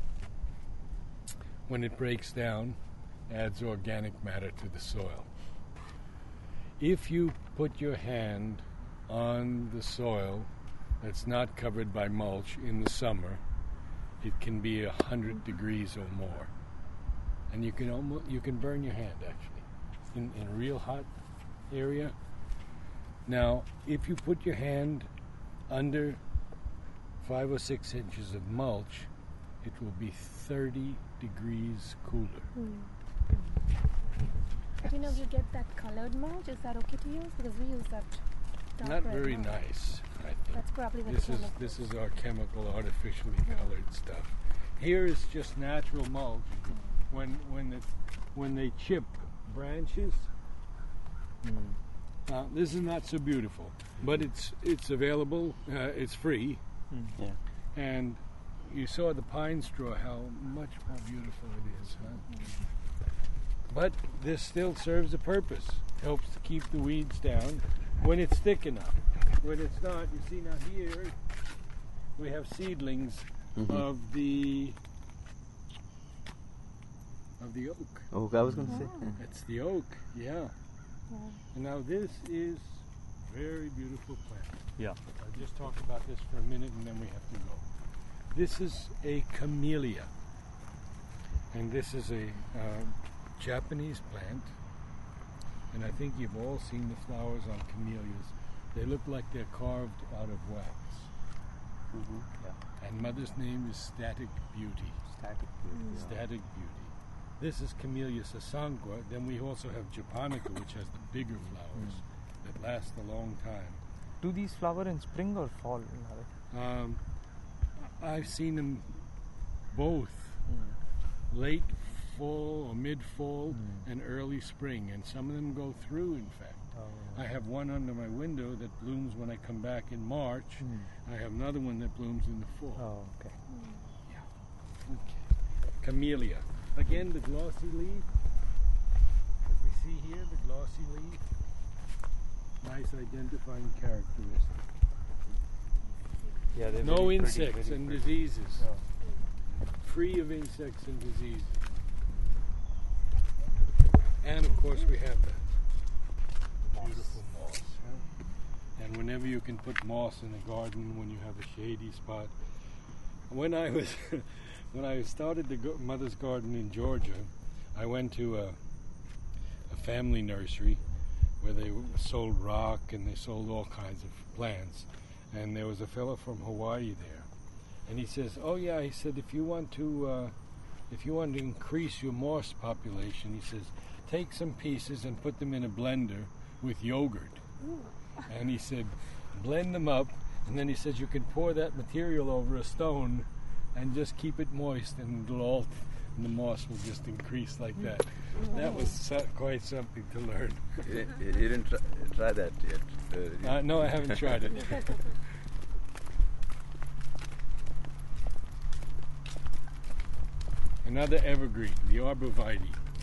B: when it breaks down, adds organic matter to the soil. If you put your hand on the soil that's not covered by mulch in the summer, it can be 100 degrees or more, and you can burn your hand actually in a real hot area. Now, if you put your hand under 5 or 6 inches of mulch, it will be 30 degrees cooler.
D: You know, you get that colored mulch. Is that okay to use? Because we use that dark
B: Not
D: red
B: very
D: mulch.
B: nice, I think.
D: That's probably the
B: This is
D: chemical.
B: our chemical, artificially colored stuff. Here is just natural mulch. When they chip branches, this is not so beautiful, but it's available. It's free,
E: Yeah.
B: and you saw the pine straw. How much more beautiful it is, huh? But this still serves a purpose. Helps to keep the weeds down when it's thick enough. When it's not, you see now here we have seedlings of the oak.
E: Oh, I was going to say.
B: It's the oak, yeah. And now this is a very beautiful plant.
F: Yeah.
B: I'll just talk about this for a minute and then we have to go. This is a camellia. And this is a Japanese plant. And I think you've all seen the flowers on camellias. They look like they're carved out of wax.
E: Yeah.
B: And mother's name is Static Beauty.
E: Static beauty.
B: Static Beauty. This is Camellia sasanqua. Then we also have Japonica, which has the bigger flowers that last a long time.
I: Do these flower in spring or fall?
B: I've seen them both late fall or mid-fall and early spring, and some of them go through, in fact. I have one under my window that blooms when I come back in March. I have another one that blooms in the fall.
I: Oh, okay.
B: Okay. Camellia. Again, the glossy leaf. As we see here, the glossy leaf. Nice identifying characteristic.
F: Yeah, they're
B: No
F: very pretty,
B: insects
F: very
B: and
F: pretty.
B: diseases. Free of insects and diseases. And of course we have the beautiful moss. And whenever you can put moss in a garden, when you have a shady spot. When I was when I started the mother's garden in Georgia, I went to a family nursery where they sold rock and they sold all kinds of plants. And there was a fellow from Hawaii there, and he says, "Oh yeah," he said, if you want to increase your moss population, he says, take some pieces and put them in a blender with yogurt." And he said, blend them up And then he says you can pour that material over a stone and just keep it moist, and and the moss will just increase like that. That was quite something to learn.
C: You didn't try that yet?
B: No, I haven't tried it. Another evergreen, the arborvitae.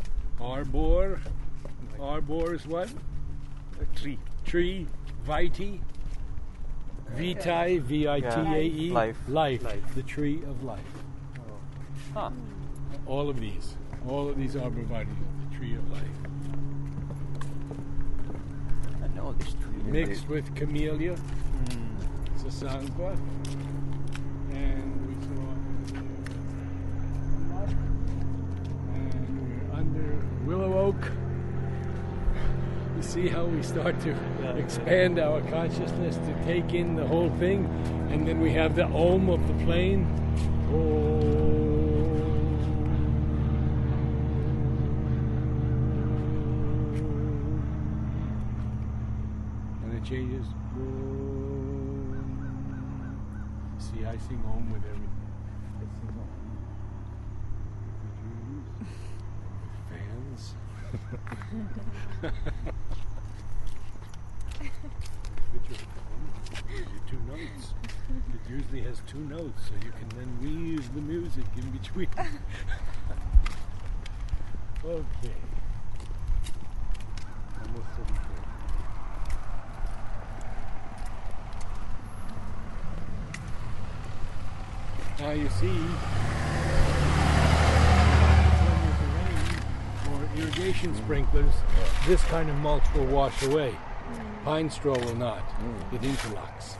B: Arbor is what?
C: A tree.
B: Tree, vitae, vitae, V-I-T-A-E,
F: Life.
B: life, the tree of life.
F: Huh.
B: All of these arborvitae, the tree of life.
E: I know this tree.
B: Mixed with camellia, sasanqua, and we saw and we're under willow oak. You see how we start to expand our consciousness to take in the whole thing, and then we have the Om of the plain. And it changes. See, I sing Om with everything. Fans. Two notes. It usually has two notes, so you can then reuse the music in between. Okay. Almost 7:30. Now you see, when there's rain or irrigation sprinklers, this kind of mulch will wash away. Pine straw will not. It interlocks.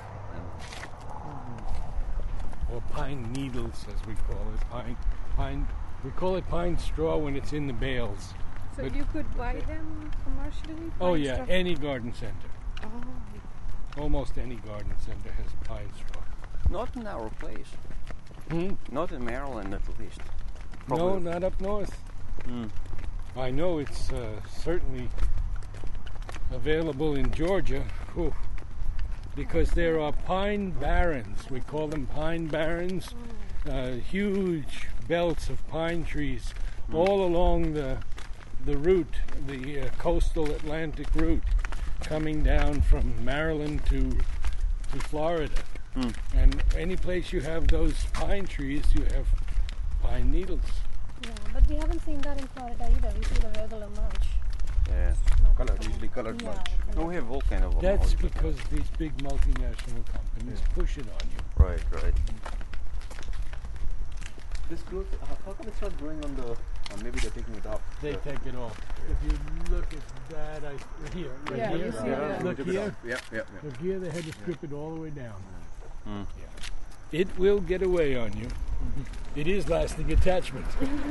B: Or pine needles, as we call it. Pine. We call it pine straw when it's in the bales.
D: So
B: But-
D: you could buy them commercially?
B: Oh
D: pine
B: yeah,
D: straw?
B: any garden center.
D: Oh.
B: Almost any garden center has pine straw.
E: Not in our place. Not in Maryland, at least.
B: No,
E: Probably.
B: not up north.
E: Mm.
B: I know it's certainly available in Georgia. Whew. Because there are pine barrens. We call them pine barrens. Huge belts of pine trees all along the route, the coastal Atlantic route, coming down from Maryland to Florida. And any place you have those pine trees, you have pine needles.
D: Yeah, but we haven't seen that in Florida either. We see the regular mulch.
E: Yeah.
D: Not
C: Usually colored mulch.
E: No, we have all kind of
B: That's
E: mulch, but-
B: because these big multinational companies push it on you.
E: Right, right.
C: This growth, how come it's not growing on the, maybe they're taking it off?
B: They take it off. If you look at that, right here.
D: Yeah, you see that.
B: Look here.
C: Yeah.
B: Look here, they had to strip it all the way down.
E: Mm.
B: Yeah. It will get away on you. It is lasting attachment.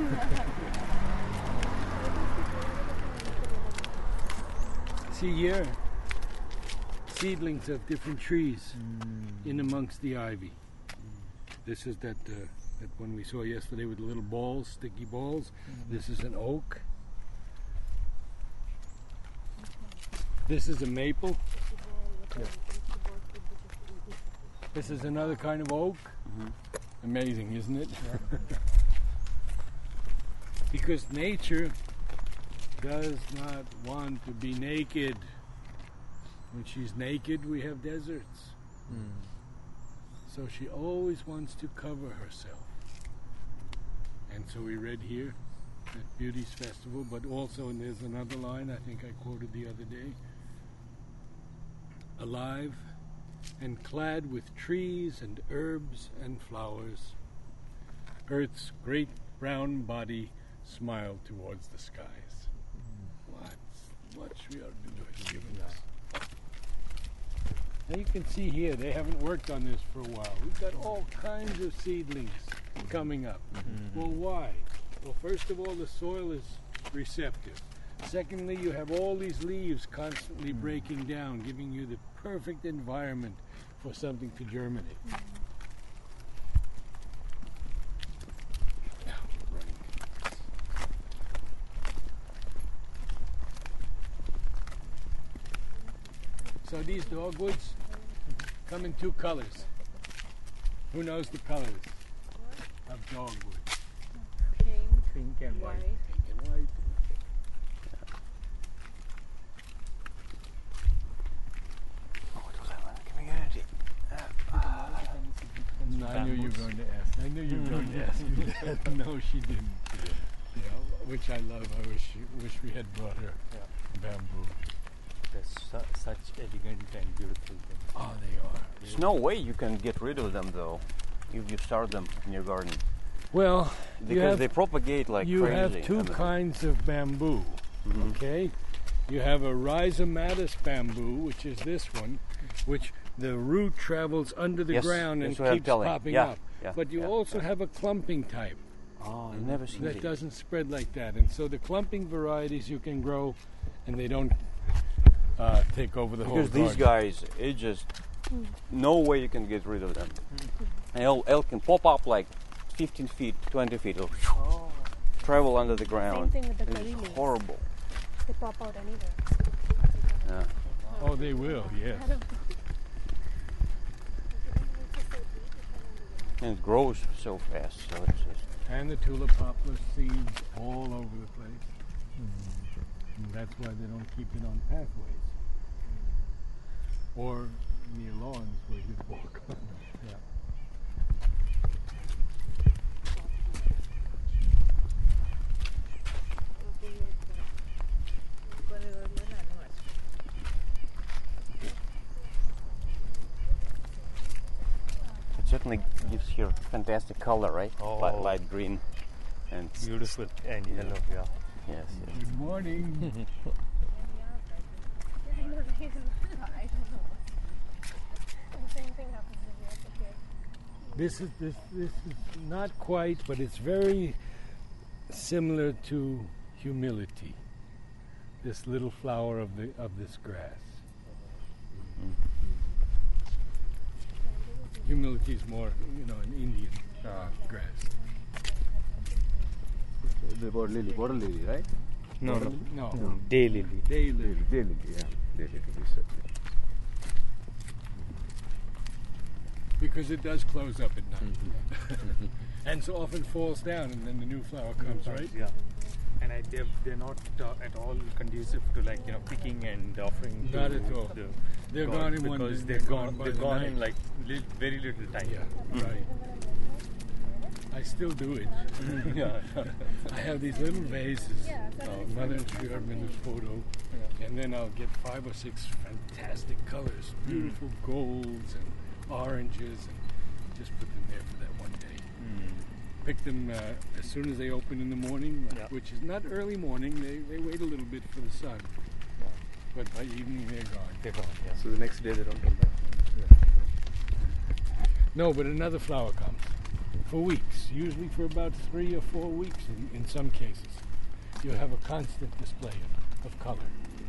B: See here, seedlings of different trees in amongst the ivy. This is that one we saw yesterday with the little balls, sticky balls. This is an oak. This is a maple. This is another kind of oak. Amazing, isn't it? Because nature does not want to be naked. When she's naked, we have deserts. So she always wants to cover herself. And so we read here at Beauty's Festival, but also, and there's another line I think I quoted the other day, alive and clad with trees and herbs and flowers, Earth's great brown body smiled towards the skies. What we are doing. Now you can see here, they haven't worked on this for a while. We've got all kinds of seedlings coming up. Well, why? Well, first of all, the soil is receptive. Secondly, you have all these leaves constantly breaking down, giving you the perfect environment for something to germinate. So these dogwoods, come in two colors. Who knows the colors of dogwood?
H: Pink,
F: Pink and white.
B: Pink and white. No, I knew you were going to ask. I knew you were going to ask me that. No, she didn't. Yeah, which I love. I wish we had brought her bamboo.
F: They're such elegant and beautiful things.
B: Oh, they are.
E: There's no way you can get rid of them though, if you start them in your garden,
B: Well,
E: because they propagate like
B: you
E: crazy.
B: have two
E: I mean,
B: kinds of bamboo.
E: Mhm.
B: Okay, you have a rhizomatous bamboo, which is this one, which the root travels under the
E: Yes,
B: ground and
E: that's what I'm
B: keeps
E: telling.
B: popping
E: Yeah,
B: up.
E: yeah,
B: But you
E: yeah,
B: also
E: yeah.
B: have a clumping type
E: Oh, I've never seen
B: that
E: it.
B: doesn't spread like that, and so the clumping varieties you can grow, and they don't take over the whole
E: Because these
B: garden.
E: guys, it just no way you can get rid of them. And elk can pop up like 15 feet, 20 feet, or travel under the
D: Same
E: ground.
D: thing with the
E: It's
D: curry leaves.
E: horrible.
D: They pop out anywhere.
E: Yeah.
B: Oh, they will, yes.
E: And it grows so fast, so it's just
B: And the tulip poplar seeds all over the place. And that's why they don't keep it on pathways or near lawns where you'd walk on. Yeah.
E: it certainly gives here fantastic color, right?
F: Oh.
E: Light green and
F: Beautiful and yellow, yeah.
E: yes, yes.
B: Good morning.
D: Same thing happens in here. Okay.
B: This is not quite, but it's very similar to humility. This little flower of this grass. Humility is more, an Indian grass.
C: The water lily, right?
F: No, no.
B: No.
F: Day lily.
B: Daylily.
C: Daylily, yeah. Daylily, certainly.
B: Because it does close up at night. And so often falls down and then the new flower comes, right?
F: Yeah. And they're not at all conducive to picking and offering.
B: Not
F: to
B: at all.
F: the
B: They're
F: god
B: gone in one
F: because
B: day.
F: they're gone.
B: by
F: They're
B: the
F: gone
B: night.
F: in like very little time.
B: Yeah, right. I still do it.
F: Yeah.
B: I have these little vases. Mother showed me this photo, and then I'll get 5 or 6 fantastic colors, beautiful golds and oranges, and just put them there for that one day. Pick them as soon as they open in the morning, which is not early morning. They wait a little bit for the sun, but by evening they're gone.
F: They're gone. Yeah.
C: So the next day they don't come back?
B: No, but another flower comes for weeks, usually for about 3 or 4 weeks in some cases. You have a constant display of color.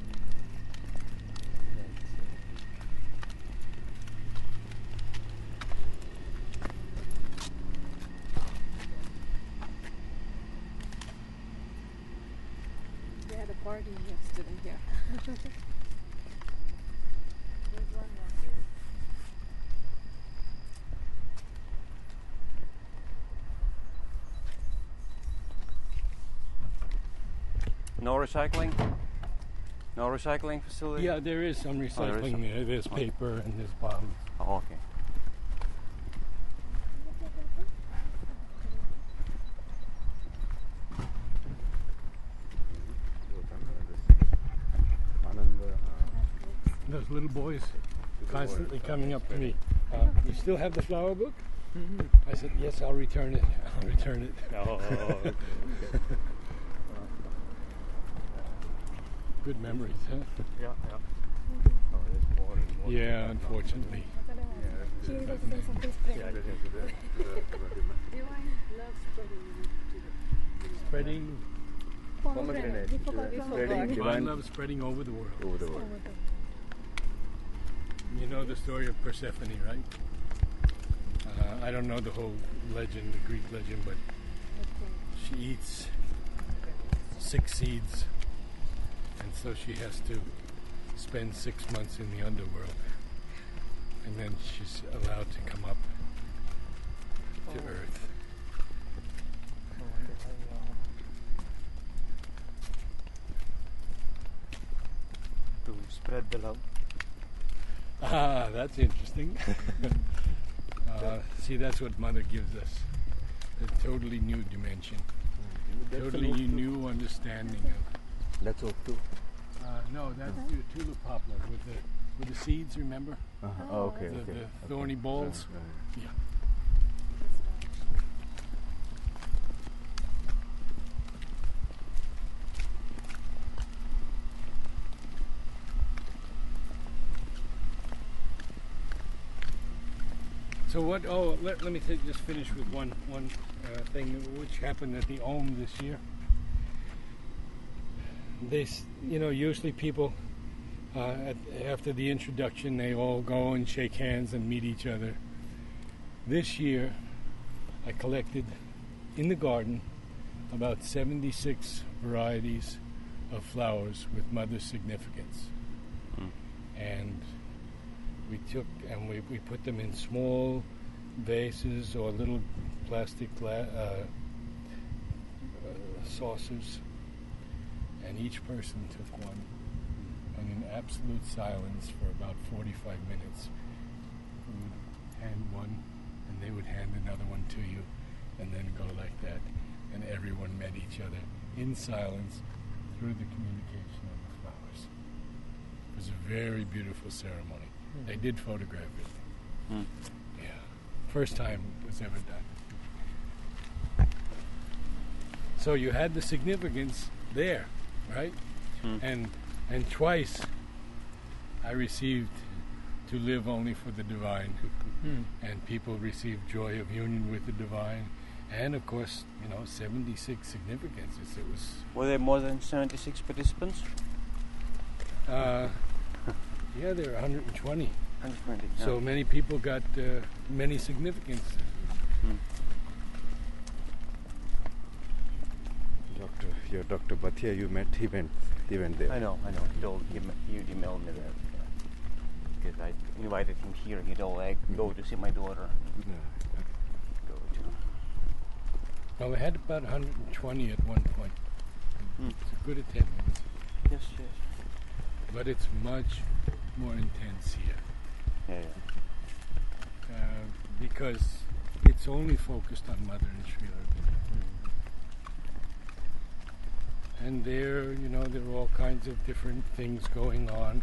H: They had a party yesterday here. There's one more here.
E: No recycling? No recycling facility?
B: Yeah, there is some
E: there is
B: recycling
E: some.
B: there. There's paper and there's bottles.
E: Oh, okay.
B: Those little boys constantly coming up to me. You still have the flower book? I said, yes, I'll return it. I'll return it.
F: Oh,
B: Good memories, huh?
F: yeah, yeah. Oh, there's more and more.
B: Yeah, unfortunately.
D: She is saying something strange.
H: Divine loves
B: Spreading,
D: Pomegranate. We forgot.
C: Spreading
B: divine
C: divine
B: love spreading over the world.
C: over the world.
B: You know the story of Persephone, right? I don't know the whole legend, the Greek legend, but she eats 6 seeds, and so she has to spend 6 months in the underworld. and then she's allowed to come up to Earth.
I: I wonder how, to spread the love.
B: Ah, that's interesting. See, that's what Mother gives us. A totally new dimension. Totally new understanding of.
C: That's oak too.
B: No, that's the tulip poplar with the seeds, remember?
C: Oh, okay,
B: The
C: okay.
B: thorny balls.
C: Right.
B: Yeah. So what? Oh, let me just finish with one thing which happened at the Om this year. Usually people after the introduction they all go and shake hands and meet each other. This year, I collected in the garden about 76 varieties of flowers with Mother's significance, and we took and we put them in small vases or little plastic saucers, and each person took one, and in absolute silence for about 45 minutes we would hand one and they would hand another one to you, and then go like that, and everyone met each other in silence through the communication of the flowers. It was a very beautiful ceremony. They did photograph it. Yeah. First time it was ever done. So you had the significance there, right? And twice I received to live only for the divine. And people received joy of union with the divine. And of course, 76 significances. It was.
E: Were there more than 76 participants?
B: Yeah, there are 120.
E: 120. Yeah.
B: So many people got many significances.
C: Your Dr. Bhatia you met, he went there.
E: I know. He emailed me that. Because I invited him here. He told go to see my daughter. Go to.
B: Well, we had about 120 at one point. It's a good attendance.
E: Yes.
B: But it's much more intense here.
E: Yeah.
B: Because it's only focused on Mother and Sri Aurobindo. And there are all kinds of different things going on.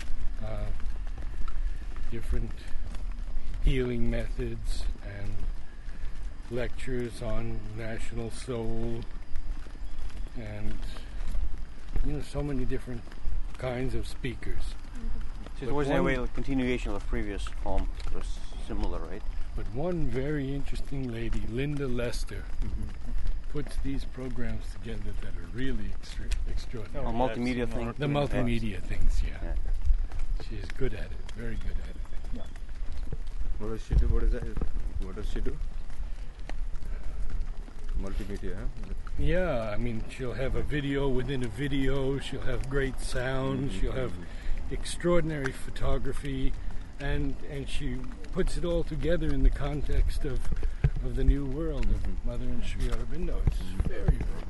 B: Different healing methods and lectures on national soul and so many different kinds of speakers.
E: So it was in a way a continuation of the previous home. It was similar, right?
B: But one very interesting lady, Linda Lester, puts these programs together that are really extraordinary.
E: Multimedia thing.
B: The multimedia things, yeah. She's good at it, very good at it.
I: Yeah.
C: What does she do? What does she do? Multimedia, huh?
B: Yeah, she'll have a video within a video, she'll have great sound, she'll have extraordinary photography, and she puts it all together in the context of the new world of Mother and Sri Aurobindo. It's very, very